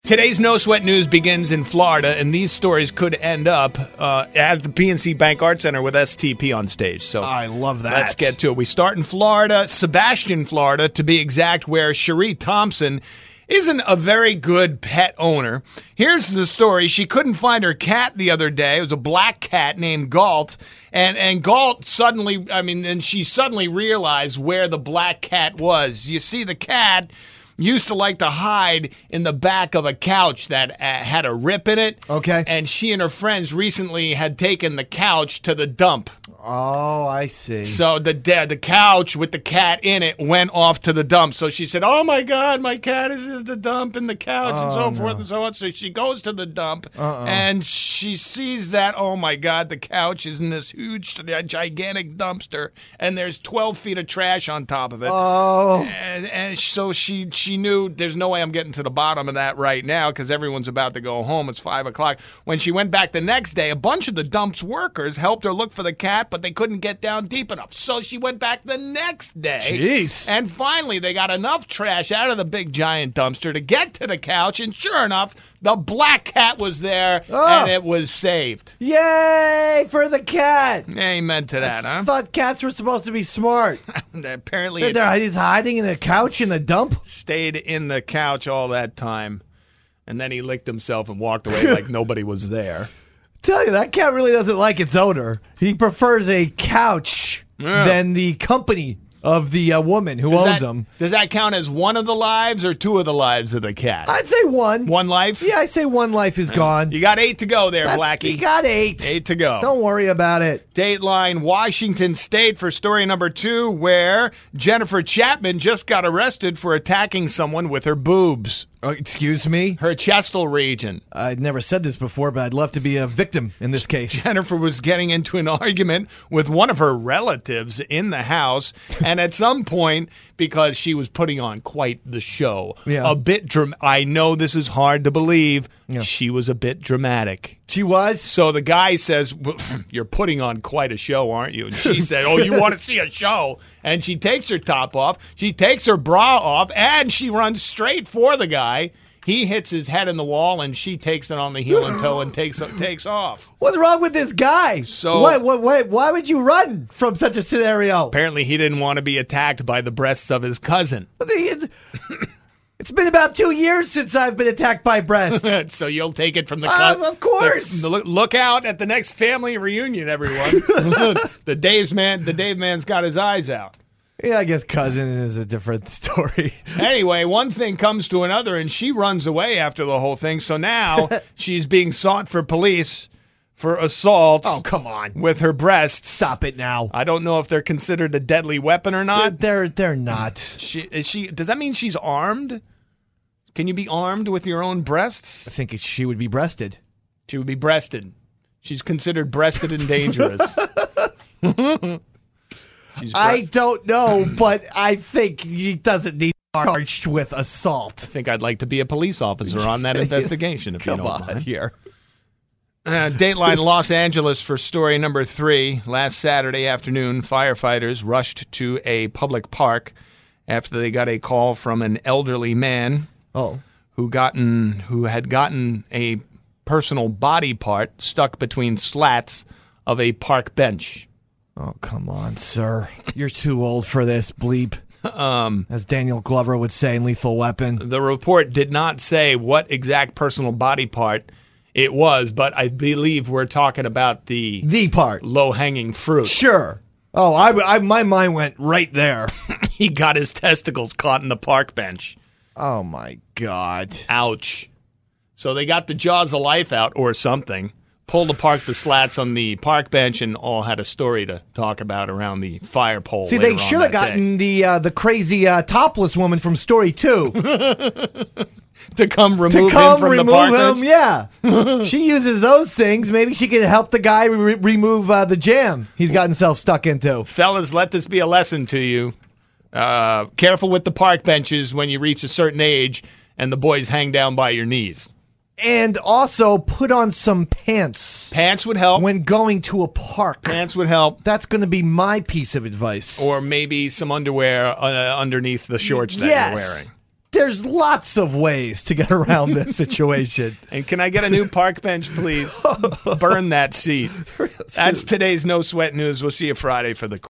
Today's No Sweat News begins in Florida, and these stories could end up at the PNC Bank Art Center with STP on stage. So I love that. Let's get to it. We start in Florida, Sebastian, Florida, to be exact, where Cherie Thompson isn't a very good pet owner. Here's the story. She couldn't find her cat the other day. It was a black cat named Galt. And Galt she suddenly realized where the black cat was. You see, the cat used to like to hide in the back of a couch that had a rip in it. Okay. And she and her friends recently had taken the couch to the dump. Oh, I see. So the couch with the cat in it went off to the dump. So she said, "Oh my God, my cat is at the dump in the couch," and so forth and so on. So she goes to the dump and she sees that, oh my God, the couch is in this huge, gigantic dumpster, and there's 12 feet of trash on top of it. Oh. And so she knew there's no way I'm getting to the bottom of that right now because everyone's about to go home. It's 5 o'clock. When she went back the next day, a bunch of the dump's workers helped her look for the cat, but they couldn't get down deep enough. So she went back the next day. Jeez. And finally, they got enough trash out of the big giant dumpster to get to the couch, and sure enough, the black cat was there, and it was saved. Yay for the cat. Amen to that, I huh? thought cats were supposed to be smart. Apparently, He's hiding in the couch in the dump? Stayed in the couch all that time, and then he licked himself and walked away like nobody was there. Tell you, that cat really doesn't like its owner. He prefers a couch than the company of the woman who owns him. Does that count as one of the lives or two of the lives of the cat? I'd say one. One life? Yeah, I say one life is gone. You got 8 to go there, Blackie. You got 8. 8 to go. Don't worry about it. Dateline, Washington State for story number 2, where Jennifer Chapman just got arrested for attacking someone with her boobs. Excuse me? Her chestal region. I'd never said this before, but I'd love to be a victim in this case. Jennifer was getting into an argument with one of her relatives in the house, and at some point, because she was putting on quite the show, a bit I know this is hard to believe, she was a bit dramatic. She was? So the guy says, well, "You're putting on quite a show, aren't you?" And she said, "Oh, you want to see a show?" And she takes her top off, she takes her bra off, and she runs straight for the guy. He hits his head in the wall, and she takes it on the heel and toe and takes off. What's wrong with this guy? So why would you run from such a scenario? Apparently, he didn't want to be attacked by the breasts of his cousin. It's been about 2 years since I've been attacked by breasts. So you'll take it from the cousin? Of course. Look out at the next family reunion, everyone. The Dave man's got his eyes out. Yeah, I guess cousin is a different story. Anyway, one thing comes to another, and she runs away after the whole thing. So now she's being sought for police for assault. Oh, come on. With her breasts. Stop it now. I don't know if they're considered a deadly weapon or not. They're not. Does that mean she's armed? Can you be armed with your own breasts? I think she would be breasted. She would be breasted. She's considered breasted and dangerous. I don't know, but I think she doesn't need to be charged with assault. I think I'd like to be a police officer on that investigation, if you don't mind. Come on here. Dateline Los Angeles for story number 3. Last Saturday afternoon, firefighters rushed to a public park after they got a call from an elderly man who had gotten a personal body part stuck between slats of a park bench. Oh, come on, sir. You're too old for this, bleep. As Daniel Glover would say in Lethal Weapon. The report did not say what exact personal body part it was, but I believe we're talking about the part. Low-hanging fruit. Sure. Oh, my mind went right there. He got his testicles caught in the park bench. Oh, my God. Ouch. So they got the jaws of life out or something, pulled apart the slats on the park bench, and all had a story to talk about around the fire pole. See, they should have gotten the crazy topless woman from Story 2. To come remove him from the park bench? Yeah. She uses those things. Maybe she can help the guy remove the jam he's got himself stuck into. Fellas, let this be a lesson to you. Careful with the park benches when you reach a certain age and the boys hang down by your knees. And also put on some pants. Pants would help. When going to a park. Pants would help. That's going to be my piece of advice. Or maybe some underwear underneath the shorts that you're wearing. There's lots of ways to get around this situation. And can I get a new park bench, please? Burn that seat. That's today's No Sweat News. We'll see you Friday for the